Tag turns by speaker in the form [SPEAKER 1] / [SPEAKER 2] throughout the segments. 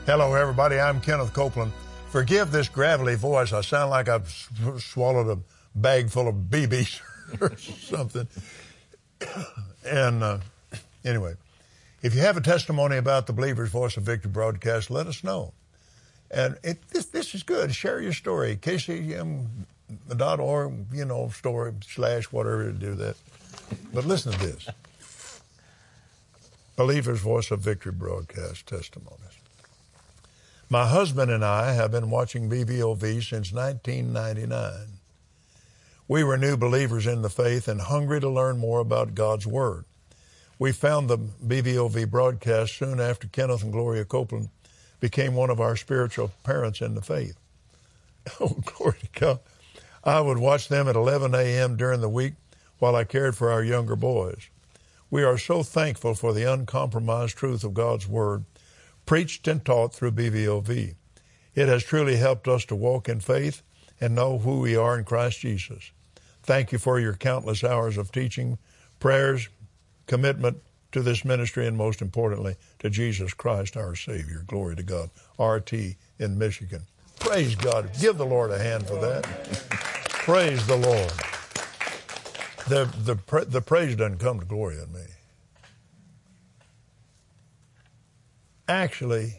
[SPEAKER 1] Hello, everybody. I'm Kenneth Copeland. Forgive this gravelly voice. I sound like I've swallowed a bag full of BBs or something. And anyway, if you have a testimony about the Believer's Voice of Victory broadcast, let us know. And this is good. Share your story. KCM.org, story / whatever to do that. But listen to this. Believer's Voice of Victory broadcast testimonies. My husband and I have been watching BVOV since 1999. We were new believers in the faith and hungry to learn more about God's Word. We found the BVOV broadcast soon after Kenneth and Gloria Copeland became one of our spiritual parents in the faith. Oh, glory to God. I would watch them at 11 a.m. during the week while I cared for our younger boys. We are so thankful for the uncompromised truth of God's Word, preached and taught through BVOV. It has truly helped us to walk in faith and know who we are in Christ Jesus. Thank you for your countless hours of teaching, prayers, commitment to this ministry, and most importantly, to Jesus Christ, our Savior. Glory to God. RT in Michigan. Praise God. Give the Lord a hand for that. Praise the Lord. The praise doesn't come to Gloria and me. Actually,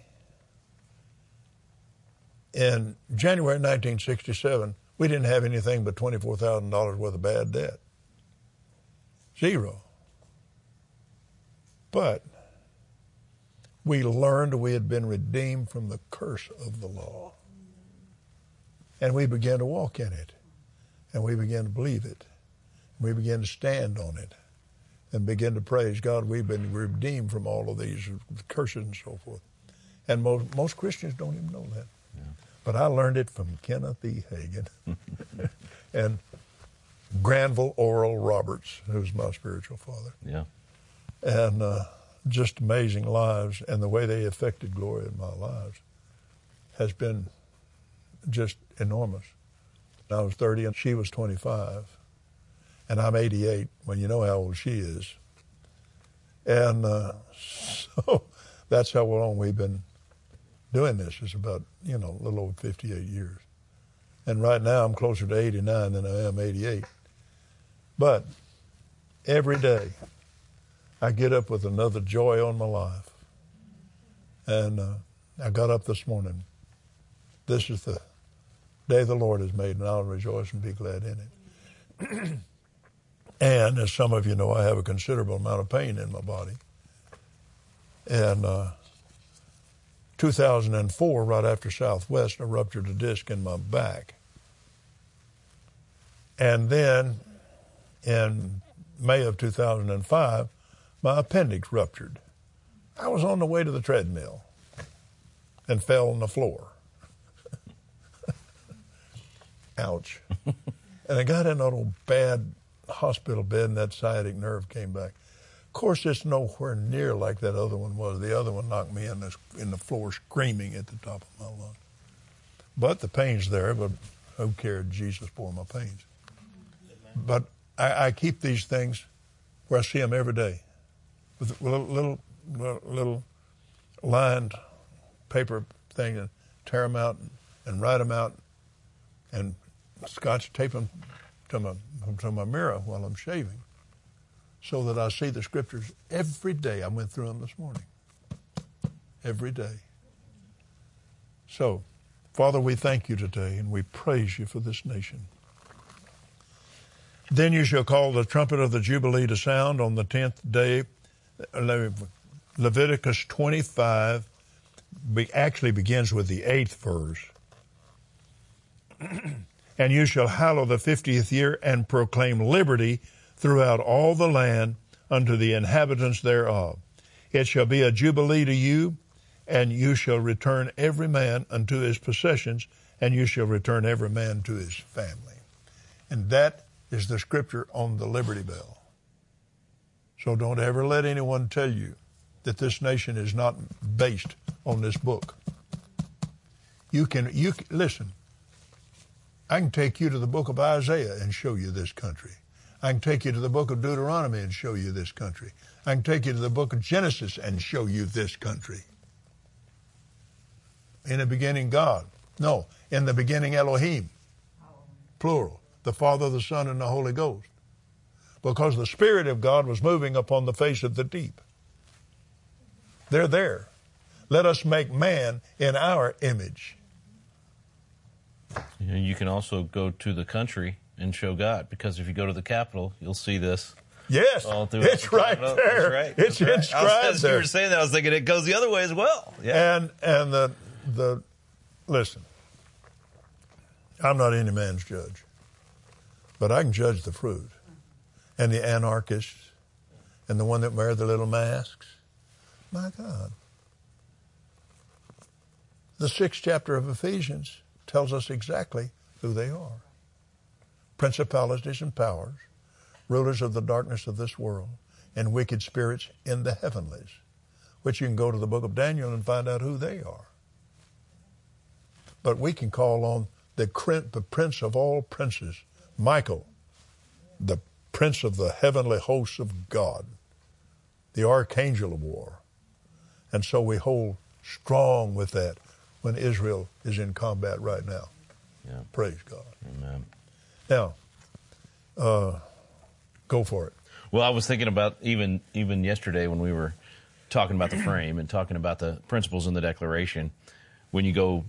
[SPEAKER 1] in January 1967, we didn't have anything but $24,000 worth of bad debt. Zero. But we learned we had been redeemed from the curse of the law. And we began to walk in it. And we began to believe it. We began to stand on it. And begin to praise God. We've been redeemed from all of these curses and so forth. And most Christians don't even know that. Yeah. But I learned it from Kenneth E. Hagin and Granville Oral Roberts, who's my spiritual father.
[SPEAKER 2] Yeah.
[SPEAKER 1] And just amazing lives. And the way they affected Gloria in my lives has been just enormous. I was 30 and she was 25. And I'm 88, when you know how old she is. And so that's how long we've been doing this. It's about, a little over 58 years. And right now I'm closer to 89 than I am 88. But every day I get up with another joy on my life. And I got up this morning. This is the day the Lord has made, and I'll rejoice and be glad in it. And as some of you know, I have a considerable amount of pain in my body. And 2004, right after Southwest, I ruptured a disc in my back. And then in May of 2005, my appendix ruptured. I was on the way to the treadmill and fell on the floor. Ouch. And I got in an old bad hospital bed and that sciatic nerve came back. Of course, it's nowhere near like that other one was. The other one knocked me in the floor screaming at the top of my lungs. But the pain's there, but who cared? Jesus bore my pains. But I keep these things where I see them every day with a little lined paper thing and tear them out and write them out and scotch tape them to my mirror while I'm shaving so that I see the scriptures every day. I went through them this morning. Every day. So, Father, we thank you today and we praise you for this nation. Then you shall call the trumpet of the Jubilee to sound on the 10th day. Leviticus 25 actually begins with the 8th verse. And you shall hallow the 50th year and proclaim liberty throughout all the land unto the inhabitants thereof. It shall be a jubilee to you, and you shall return every man unto his possessions, and you shall return every man to his family. And that is the scripture on the Liberty Bell. So don't ever let anyone tell you that this nation is not based on this book. You can listen. I can take you to the book of Isaiah and show you this country. I can take you to the book of Deuteronomy and show you this country. I can take you to the book of Genesis and show you this country. In the beginning, God. No, in the beginning, Elohim. Plural. The Father, the Son, and the Holy Ghost. Because the Spirit of God was moving upon the face of the deep. They're there. Let us make man in our image.
[SPEAKER 2] You can also go to the country and show God, because if you go to the Capitol, you'll see this.
[SPEAKER 1] Yes, it's right there.
[SPEAKER 2] That's right.
[SPEAKER 1] It's inscribed
[SPEAKER 2] as
[SPEAKER 1] there.
[SPEAKER 2] you were saying that, I was thinking it goes the other way as well. Yeah.
[SPEAKER 1] And the listen, I'm not any man's judge, but I can judge the fruit. And the anarchists and the one that wear the little masks. My God. The 6th chapter of Ephesians tells us exactly who they are. Principalities and powers, rulers of the darkness of this world, and wicked spirits in the heavenlies, which you can go to the book of Daniel and find out who they are. But we can call on the prince of all princes, Michael, the prince of the heavenly hosts of God, the archangel of war. And so we hold strong with that when Israel is in combat right now.
[SPEAKER 2] Yeah.
[SPEAKER 1] Praise God.
[SPEAKER 2] Amen.
[SPEAKER 1] Now, go for it.
[SPEAKER 2] Well, I was thinking about even yesterday when we were talking about the frame and talking about the principles in the Declaration. When you go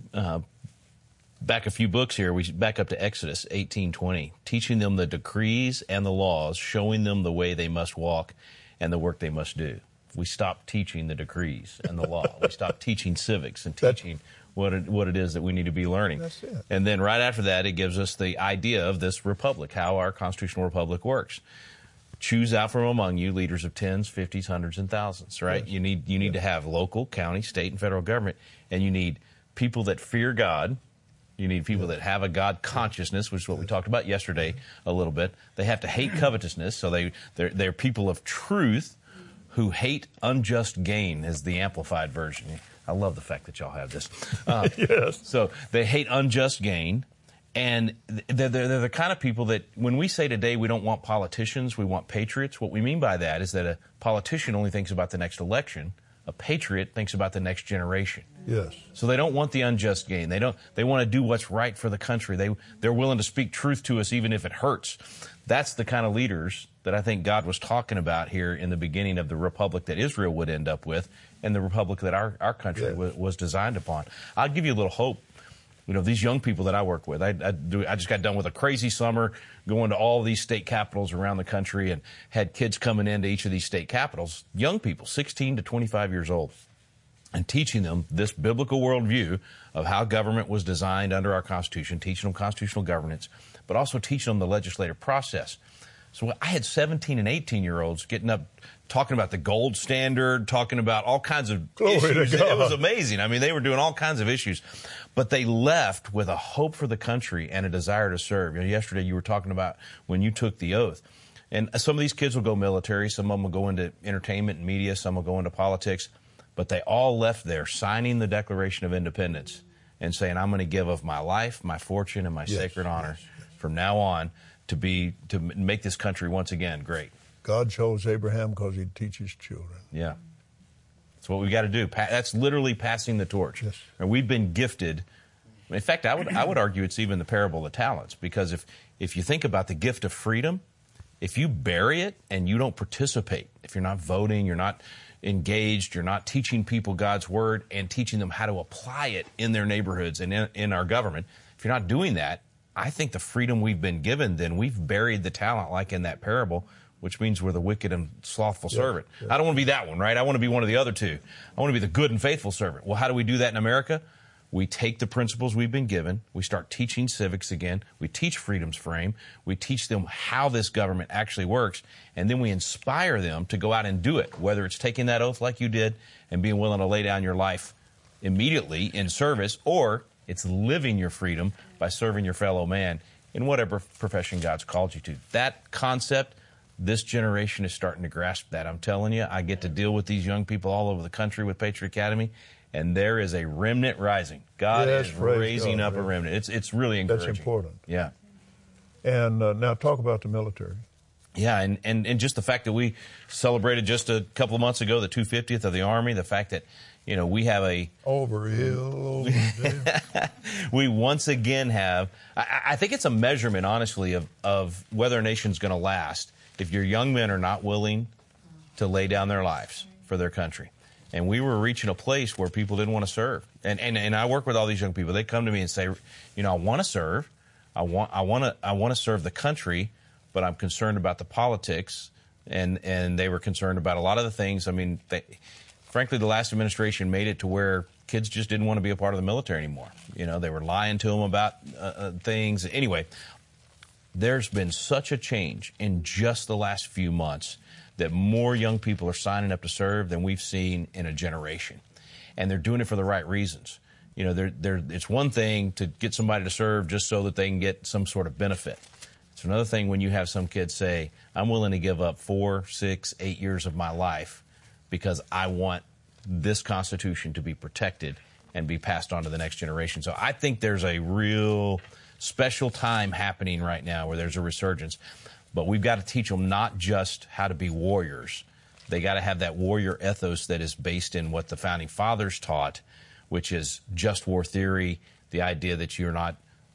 [SPEAKER 2] back a few books here, we back up to Exodus 18:20, teaching them the decrees and the laws, showing them the way they must walk and the work they must do. We stopped teaching the decrees and the law. We stopped teaching civics and teaching what it is that we need to be learning.
[SPEAKER 1] That's it.
[SPEAKER 2] And then right after that, it gives us the idea of this republic, how our constitutional republic works. Choose out from among you leaders of tens, 50s, hundreds, and thousands, right?
[SPEAKER 1] Yes.
[SPEAKER 2] You need to have local, county, state, and federal government, and you need people that fear God. You need people that have a God consciousness, which is what we talked about yesterday a little bit. They have to hate covetousness, so they're people of truth who hate unjust gain, is the amplified version. I love the fact that y'all have this.
[SPEAKER 1] Yes.
[SPEAKER 2] So they hate unjust gain, and they're the kind of people that when we say today we don't want politicians, we want patriots, what we mean by that is that a politician only thinks about the next election. A patriot thinks about the next generation.
[SPEAKER 1] Yes.
[SPEAKER 2] So they don't want the unjust gain. They want to do what's right for the country. They're willing to speak truth to us even if it hurts. That's the kind of leaders that I think God was talking about here in the beginning of the republic that Israel would end up with and the republic that our country was designed upon. I'll give you a little hope. You know, these young people that I work with, I just got done with a crazy summer going to all these state capitals around the country and had kids coming into each of these state capitals, young people, 16 to 25 years old, and teaching them this biblical worldview of how government was designed under our Constitution, teaching them constitutional governance, but also teaching them the legislative process. So I had 17 and 18-year-olds getting up, talking about the gold standard, talking about all kinds of issues. It was amazing. I mean, they were doing all kinds of issues. But they left with a hope for the country and a desire to serve. You know, yesterday you were talking about when you took the oath. And some of these kids will go military, some of them will go into entertainment and media, some will go into politics. But they all left there signing the Declaration of Independence and saying, I'm going to give of my life, my fortune, and my sacred honor from now on to make this country once again great.
[SPEAKER 1] God chose Abraham because he'd teach his children.
[SPEAKER 2] Yeah. That's what we got to do. That's literally passing the torch.
[SPEAKER 1] Yes.
[SPEAKER 2] And we've been gifted. In fact, I would argue it's even the parable of the talents, because if you think about the gift of freedom, if you bury it and you don't participate, if you're not voting, you're not engaged, you're not teaching people God's word and teaching them how to apply it in their neighborhoods and in our government, if you're not doing that, I think the freedom we've been given, then we've buried the talent like in that parable, which means we're the wicked and slothful servant. I don't want to be that one, right? I want to be one of the other two. I want to be the good and faithful servant. Well, how do we do that in America? We take the principles we've been given. We start teaching civics again. We teach freedom's frame. We teach them how this government actually works. And then we inspire them to go out and do it, whether it's taking that oath like you did and being willing to lay down your life immediately in service, or it's living your freedom by serving your fellow man in whatever profession God's called you to. That concept, this generation is starting to grasp that. I'm telling you, I get to deal with these young people all over the country with Patriot Academy, and there is a remnant rising. God is raising up a remnant. It's really encouraging.
[SPEAKER 1] That's important.
[SPEAKER 2] Yeah.
[SPEAKER 1] And now talk about the military.
[SPEAKER 2] Yeah, and just the fact that we celebrated just a couple of months ago the 250th of the Army, the fact that, we have
[SPEAKER 1] over hill, over dale.
[SPEAKER 2] We once again have, I think it's a measurement, honestly, of whether a nation's going to last if your young men are not willing to lay down their lives for their country. And we were reaching a place where people didn't want to serve. And I work with all these young people. They come to me and say, I want to serve. I want to serve the country, but I'm concerned about the politics. And they were concerned about a lot of the things. I mean, frankly, the last administration made it to where kids just didn't want to be a part of the military anymore. They were lying to them about things. Anyway, there's been such a change in just the last few months that more young people are signing up to serve than we've seen in a generation. And they're doing it for the right reasons. It's one thing to get somebody to serve just so that they can get some sort of benefit. It's another thing when you have some kids say, I'm willing to give up 4, 6, 8 years of my life because I want this Constitution to be protected and be passed on to the next generation. So I think there's a real special time happening right now where there's a resurgence. But we've got to teach them not just how to be warriors. They got to have that warrior ethos that is based in what the Founding Fathers taught, which is just war theory, the idea that you're not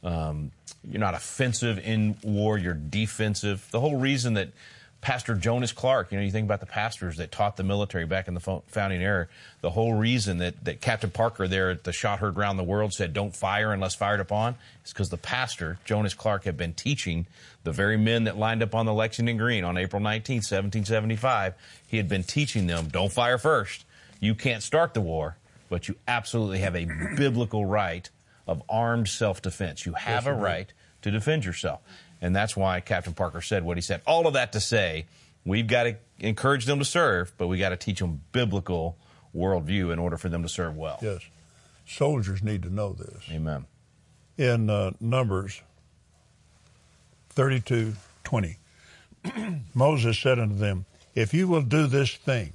[SPEAKER 2] offensive in war, you're defensive. The whole reason that Pastor Jonas Clark, you think about the pastors that taught the military back in the founding era, the whole reason that Captain Parker there at the Shot Heard Round the World said don't fire unless fired upon is because the pastor, Jonas Clark, had been teaching the very men that lined up on the Lexington Green on April 19, 1775. He had been teaching them, don't fire first. You can't start the war, but you absolutely have a biblical right of armed self-defense. You have a right to defend yourself. And that's why Captain Parker said what he said. All of that to say, we've got to encourage them to serve, but we got to teach them biblical worldview in order for them to serve well.
[SPEAKER 1] Yes. Soldiers need to know this.
[SPEAKER 2] Amen.
[SPEAKER 1] In Numbers 32:20, Moses said unto them, if you will do this thing,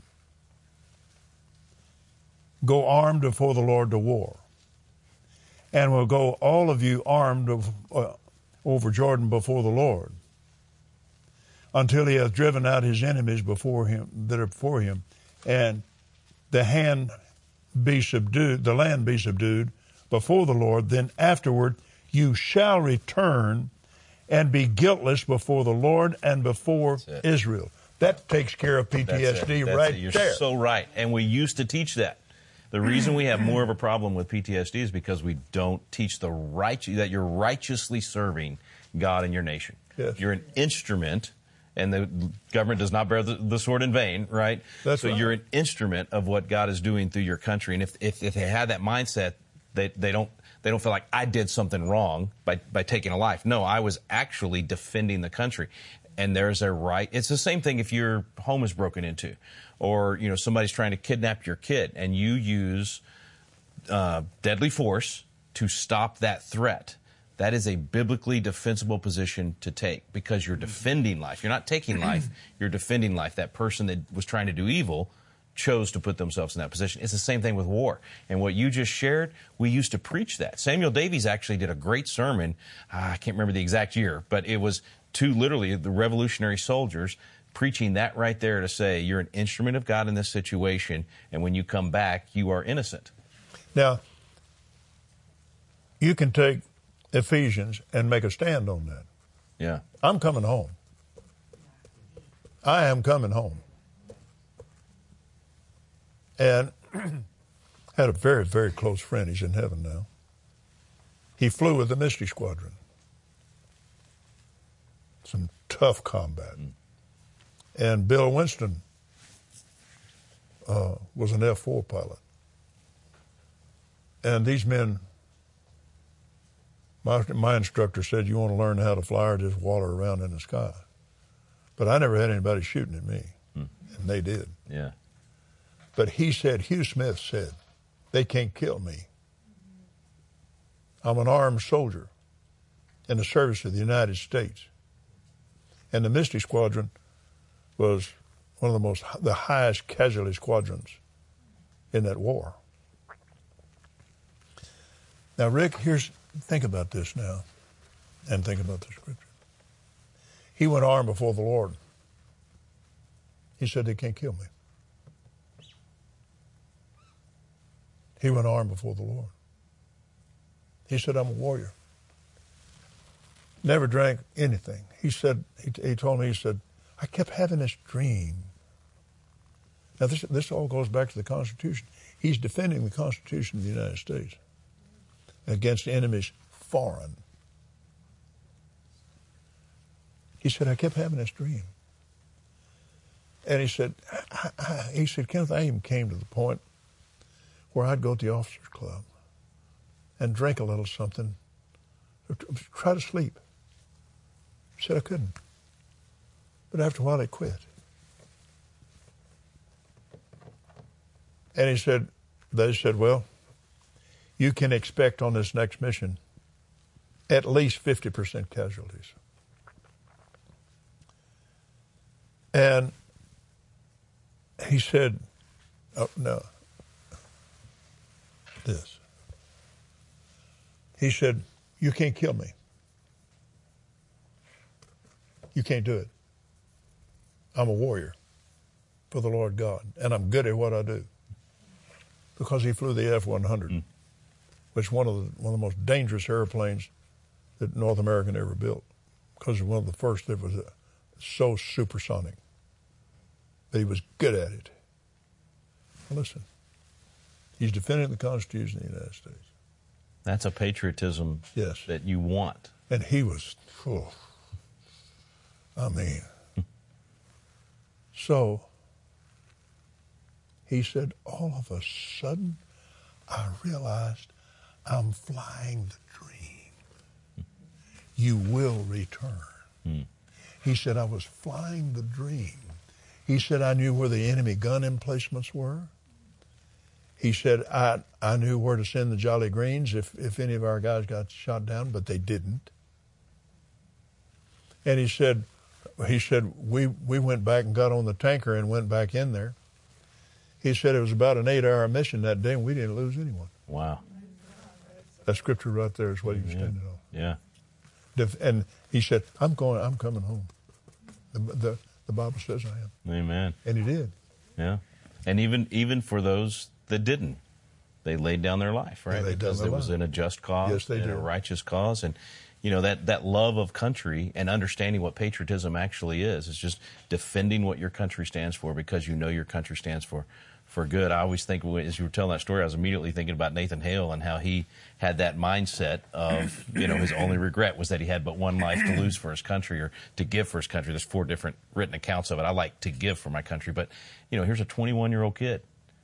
[SPEAKER 1] go armed before the Lord to war, and will go all of you armed over Jordan before the Lord, until he hath driven out his enemies before him that are before him, and the land be subdued before the Lord, then afterward you shall return and be guiltless before the Lord and before Israel. That takes care of PTSD right
[SPEAKER 2] You're
[SPEAKER 1] there.
[SPEAKER 2] So right. And we used to teach that. The reason we have more of a problem with PTSD is because we don't teach that you're righteously serving God and your nation.
[SPEAKER 1] Yes.
[SPEAKER 2] You're an instrument, and the government does not bear the sword in vain, right?
[SPEAKER 1] That's right.
[SPEAKER 2] You're an instrument of what God is doing through your country. And if they had that mindset, they don't feel like I did something wrong by taking a life. No, I was actually defending the country. And there's a right. It's the same thing if your home is broken into, or somebody's trying to kidnap your kid, and you use deadly force to stop that threat. That is a biblically defensible position to take because you're defending life. You're not taking life. You're defending life. That person that was trying to do evil chose to put themselves in that position. It's the same thing with war. And what you just shared, we used to preach that. Samuel Davies actually did a great sermon. I can't remember the exact year, but it was to literally the Revolutionary soldiers preaching that right there to say you're an instrument of God in this situation, and when you come back, you are innocent.
[SPEAKER 1] Now, you can take Ephesians and make a stand on that.
[SPEAKER 2] Yeah.
[SPEAKER 1] I'm coming home. I am coming home. And had a very, very close friend. He's in heaven now. He flew with the Mystery Squadron. Some tough combat. And Bill Winston was an F-4 pilot. And these men, my instructor said, you want to learn how to fly or just waller around in the sky. But I never had anybody shooting at me. And they did.
[SPEAKER 2] Yeah.
[SPEAKER 1] But he said, Hugh Smith said, they can't kill me. I'm an armed soldier in the service of the United States. And the Mystery Squadron was one of the highest casualty squadrons in that war. Now, Rick, think about this now, and think about the scripture. He went armed before the Lord He said, they can't kill me. He went armed before the Lord. He said, I'm a warrior. Never drank anything. He said, he told me, he said, I kept having this dream. Now, this all goes back to the Constitution. He's defending the Constitution of the United States against enemies foreign. He said, I kept having this dream. And he said, Kenneth, I even came to the point where I'd go to the officers' club and drink a little something, try to sleep. He said I couldn't. But after a while, I quit. And he said, they said, well, you can expect on this next mission at least 50% casualties. And he said, oh, no, this. He said, you can't kill me. You can't do it. I'm a warrior for the Lord God, and I'm good at what I do. Because he flew the F-100, which is one of the most dangerous airplanes that North America ever built, because it was one of the first that was so supersonic. But he was good at it. Now listen, he's defending the Constitution of the United States.
[SPEAKER 2] That's a patriotism that you want.
[SPEAKER 1] And he was, so he said, all of a sudden, I realized I'm flying the dream. You will return. He said, I was flying the dream. He said, I knew where the enemy gun emplacements were. He said, I knew where to send the Jolly Greens if any of our guys got shot down, but they didn't. And he said, we went back and got on the tanker and went back in there. He said it was about an 8-hour mission that day, and we didn't lose anyone.
[SPEAKER 2] Wow.
[SPEAKER 1] That scripture right there is what he was standing on.
[SPEAKER 2] Yeah.
[SPEAKER 1] And he said, I'm coming home. The Bible says I am.
[SPEAKER 2] Amen.
[SPEAKER 1] And he did.
[SPEAKER 2] Yeah. And even for those that didn't, they laid down their life, right? Because it was in a just cause,
[SPEAKER 1] yes, they did.
[SPEAKER 2] A righteous cause. And, you know, that love of country and understanding what patriotism actually is just defending what your country stands for because you know your country stands for good. I always think, as you were telling that story, I was immediately thinking about Nathan Hale and how he had that mindset of, you know, his only regret was that he had but one life to lose for his country or to give for his country. There's 4 different written accounts of it. I like to give for my country. But, you know, here's a 21-year-old kid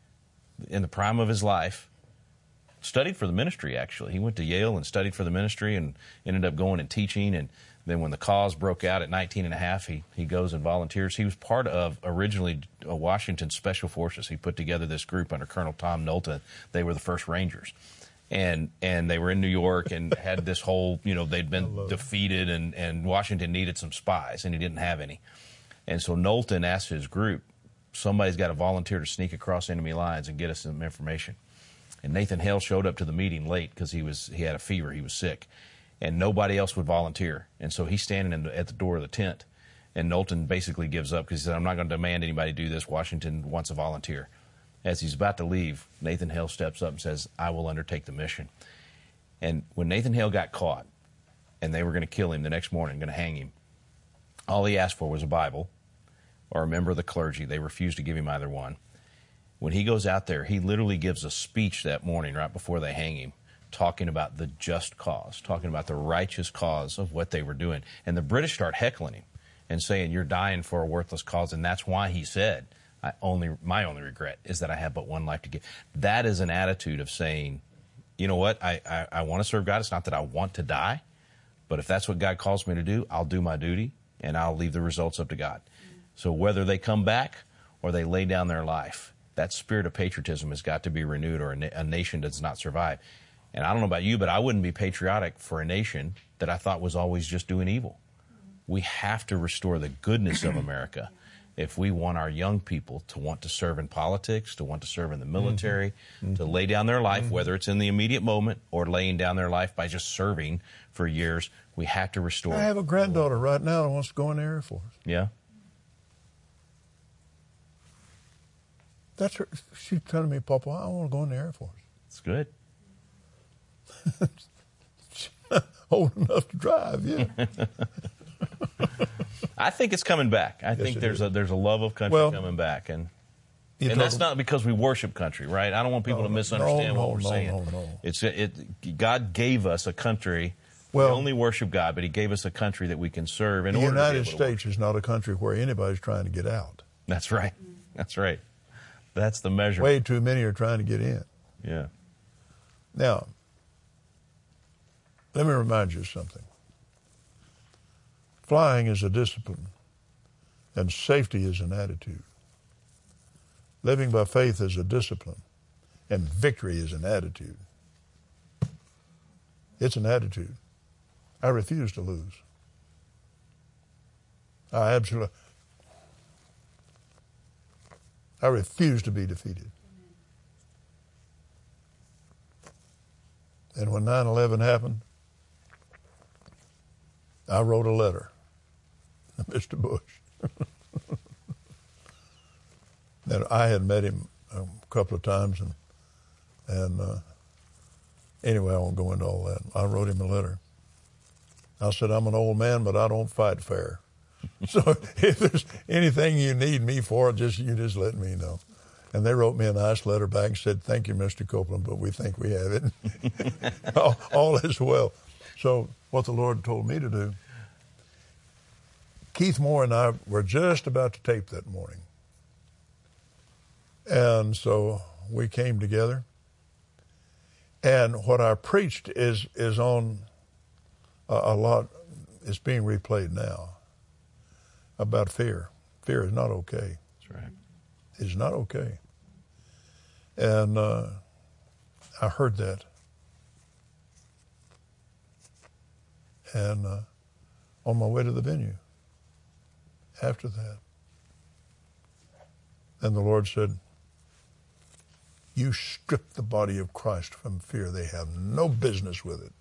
[SPEAKER 2] in the prime of his life, studied for the ministry, actually. He went to Yale and studied for the ministry and ended up going and teaching. And then when the cause broke out at 19 and a half, he goes and volunteers. He was part of originally Washington Special Forces. He put together this group under Colonel Tom Knowlton. They were the first Rangers. And they were in New York and had this whole, you know, they'd been defeated and Washington needed some spies and he didn't have any. And so Knowlton asked his group, somebody's got to volunteer to sneak across enemy lines and get us some information. And Nathan Hale showed up to the meeting late because he had a fever, he was sick. And nobody else would volunteer. And so he's standing at the door of the tent. And Knowlton basically gives up because he said, I'm not going to demand anybody do this. Washington wants a volunteer. As he's about to leave, Nathan Hale steps up and says, I will undertake the mission. And when Nathan Hale got caught, and they were going to kill him the next morning, going to hang him, all he asked for was a Bible or a member of the clergy. They refused to give him either one. When he goes out there, he literally gives a speech that morning right before they hang him, talking about the just cause, talking about the righteous cause of what they were doing. And the British start heckling him and saying, you're dying for a worthless cause. And that's why he said, my only regret is that I have but one life to give. That is an attitude of saying, you know what, I want to serve God. It's not that I want to die, but if that's what God calls me to do, I'll do my duty and I'll leave the results up to God. So whether they come back or they lay down their life, that spirit of patriotism has got to be renewed or a nation does not survive. And I don't know about you, but I wouldn't be patriotic for a nation that I thought was always just doing evil. We have to restore the goodness of America if we want our young people to want to serve in politics, to want to serve in the military, to lay down their life, whether it's in the immediate moment or laying down their life by just serving for years. We have to restore.
[SPEAKER 1] I have a granddaughter right now that wants to go in the Air Force.
[SPEAKER 2] Yeah.
[SPEAKER 1] That's her. She's telling me, Papa, I want to go in the Air Force.
[SPEAKER 2] It's good.
[SPEAKER 1] Old enough to drive, yeah.
[SPEAKER 2] I think it's coming back. I think there's a love of country coming back, and that's not because we worship country, right? I don't want people to misunderstand what we're saying. No. God gave us a country. Well, we only worship God, but He gave us a country that we can serve. The
[SPEAKER 1] United States is not a country where anybody's trying to get out.
[SPEAKER 2] That's right. That's right. That's the measure.
[SPEAKER 1] Way too many are trying to get in.
[SPEAKER 2] Yeah.
[SPEAKER 1] Now, let me remind you of something. Flying is a discipline, and safety is an attitude. Living by faith is a discipline, and victory is an attitude. It's an attitude. I refuse to lose. I refuse to be defeated. And when 9/11 happened, I wrote a letter to Mr. Bush. And I had met him a couple of times, and anyway, I won't go into all that. I wrote him a letter. I said, I'm an old man, but I don't fight fair. So if there's anything you need me for, you just let me know. And they wrote me a nice letter back and said, thank you, Mr. Copeland, but we think we have it. all is well. So what the Lord told me to do, Keith Moore and I were just about to tape that morning. And so we came together. And what I preached is on a lot, it's being replayed now, about fear. Fear is not okay.
[SPEAKER 2] That's right.
[SPEAKER 1] It's not okay. And I heard that. And on my way to the venue, after that, and the Lord said, you strip the body of Christ from fear. They have no business with it.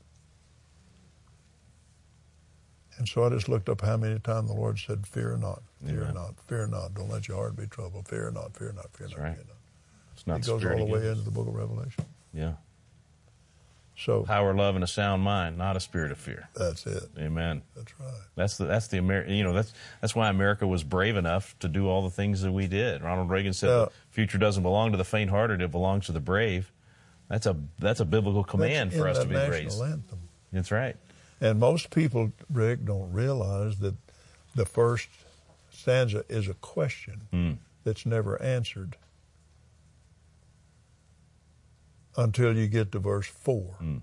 [SPEAKER 1] And so I just looked up how many times the Lord said, fear not, fear not, fear not. Don't let your heart be troubled. Fear not, fear not, fear not,
[SPEAKER 2] right.
[SPEAKER 1] fear not.
[SPEAKER 2] It's not
[SPEAKER 1] it goes all the way into the book of Revelation.
[SPEAKER 2] Yeah.
[SPEAKER 1] So
[SPEAKER 2] power, love, and a sound mind, not a spirit of fear.
[SPEAKER 1] That's it.
[SPEAKER 2] Amen.
[SPEAKER 1] That's right.
[SPEAKER 2] That's the that's why America was brave enough to do all the things that we did. Ronald Reagan said the future doesn't belong to the faint-hearted, it belongs to the brave. That's a biblical command for us to be raised.
[SPEAKER 1] Anthem.
[SPEAKER 2] That's right.
[SPEAKER 1] And most people, Rick, don't realize that the first stanza is a question that's never answered until you get to verse 4.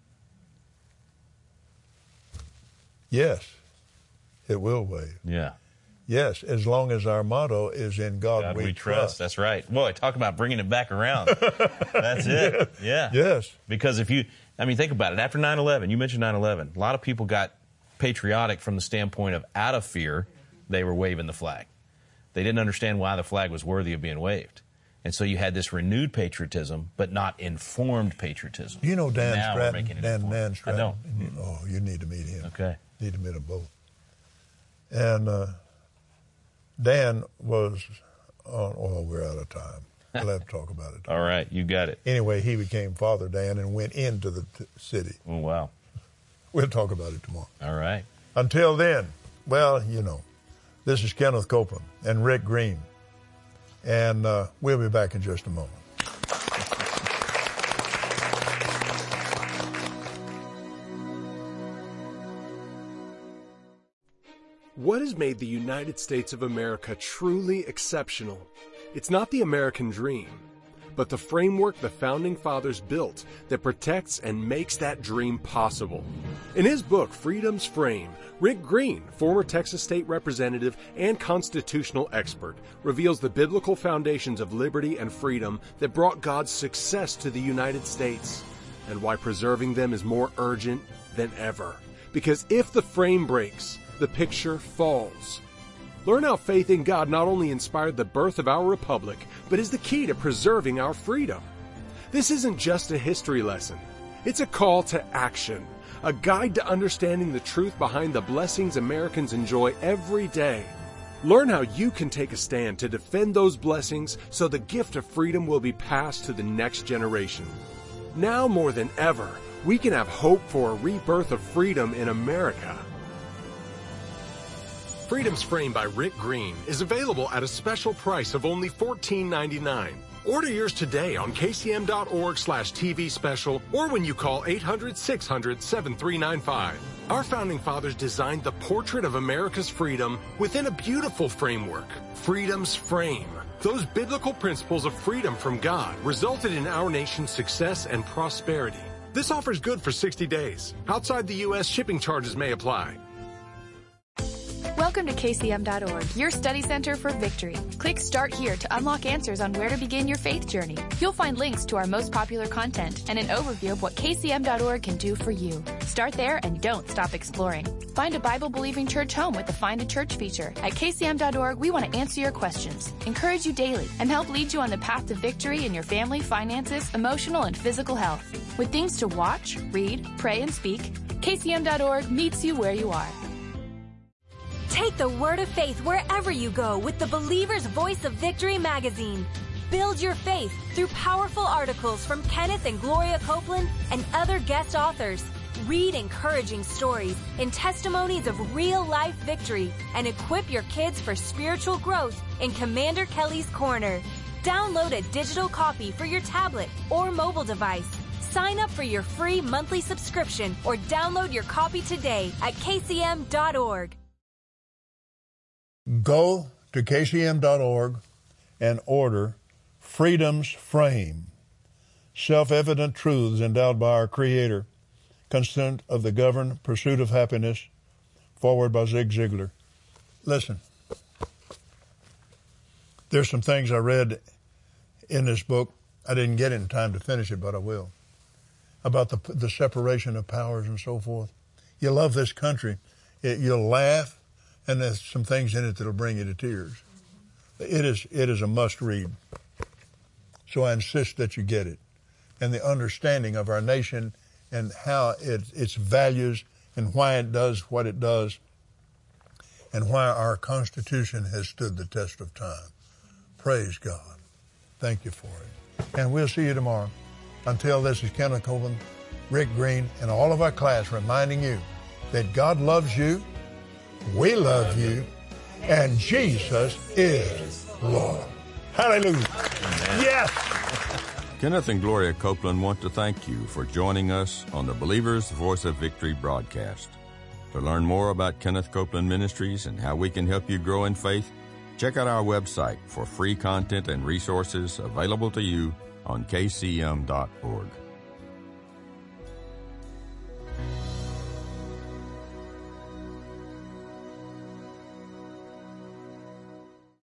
[SPEAKER 1] Yes, it will wave.
[SPEAKER 2] Yeah.
[SPEAKER 1] Yes, as long as our motto is in God we trust.
[SPEAKER 2] That's right. Boy, talk about bringing it back around. That's it. Yeah.
[SPEAKER 1] Yes.
[SPEAKER 2] Because think about it. After 9/11, you mentioned 9/11, a lot of people got patriotic from the standpoint of out of fear, they were waving the flag. They didn't understand why the flag was worthy of being waved. And so you had this renewed patriotism, but not informed patriotism.
[SPEAKER 1] You know Dan
[SPEAKER 2] now
[SPEAKER 1] Stratton? Dan Stratton.
[SPEAKER 2] I don't.
[SPEAKER 1] Oh, you need to meet him.
[SPEAKER 2] Okay.
[SPEAKER 1] You need to meet them both. And Dan was on, we're out of time. We'll have to talk about it.
[SPEAKER 2] All right, you got it.
[SPEAKER 1] Anyway, he became Father Dan and went into the city.
[SPEAKER 2] Oh, wow.
[SPEAKER 1] We'll talk about it tomorrow.
[SPEAKER 2] All right.
[SPEAKER 1] Until then, well, this is Kenneth Copeland and Rick Green. And we'll be back in just a moment.
[SPEAKER 3] What has made the United States of America truly exceptional? It's not the American dream, but the framework the Founding Fathers built that protects and makes that dream possible. In his book, Freedom's Frame, Rick Green, former Texas state representative and constitutional expert, reveals the biblical foundations of liberty and freedom that brought God's success to the United States, and why preserving them is more urgent than ever. Because if the frame breaks, the picture falls. Learn how faith in God not only inspired the birth of our republic, but is the key to preserving our freedom. This isn't just a history lesson. It's a call to action, a guide to understanding the truth behind the blessings Americans enjoy every day. Learn how you can take a stand to defend those blessings so the gift of freedom will be passed to the next generation. Now more than ever, we can have hope for a rebirth of freedom in America. Freedom's Frame by Rick Green is available at a special price of only $14.99. Order yours today on kcm.org/TV special or when you call 800-600-7395. Our founding fathers designed the portrait of America's freedom within a beautiful framework, Freedom's Frame. Those biblical principles of freedom from God resulted in our nation's success and prosperity. This offer is good for 60 days. Outside the U.S., shipping charges may apply.
[SPEAKER 4] Welcome to KCM.org, your study center for victory. Click Start Here to unlock answers on where to begin your faith journey. You'll find links to our most popular content and an overview of what KCM.org can do for you. Start there and don't stop exploring. Find a Bible-believing church home with the Find a Church feature. At KCM.org, we want to answer your questions, encourage you daily, and help lead you on the path to victory in your family, finances, emotional, and physical health. With things to watch, read, pray, and speak, KCM.org meets you where you are.
[SPEAKER 5] Take the word of faith wherever you go with the Believer's Voice of Victory magazine. Build your faith through powerful articles from Kenneth and Gloria Copeland and other guest authors. Read encouraging stories and testimonies of real-life victory and equip your kids for spiritual growth in Commander Kelly's Corner. Download a digital copy for your tablet or mobile device. Sign up for your free monthly subscription or download your copy today at kcm.org.
[SPEAKER 1] Go to kcm.org and order Freedom's Frame, self-evident truths endowed by our Creator, constant of the governed pursuit of happiness, forward by Zig Ziglar. Listen, there's some things I read in this book. I didn't get it in time to finish it, but I will. About the separation of powers and so forth. You love this country. You'll laugh. And there's some things in it that'll bring you to tears. It is a must read. So I insist that you get it. And the understanding of our nation and how its values and why it does what it does and why our Constitution has stood the test of time. Praise God. Thank you for it. And we'll see you tomorrow. Until this is Kenneth Copeland, Rick Green, and all of our class reminding you that God loves you. We love you, and Jesus is Lord. Hallelujah. Amen. Yes.
[SPEAKER 6] Kenneth and Gloria Copeland want to thank you for joining us on the Believer's Voice of Victory broadcast. To learn more about Kenneth Copeland Ministries and how we can help you grow in faith, check out our website for free content and resources available to you on kcm.org.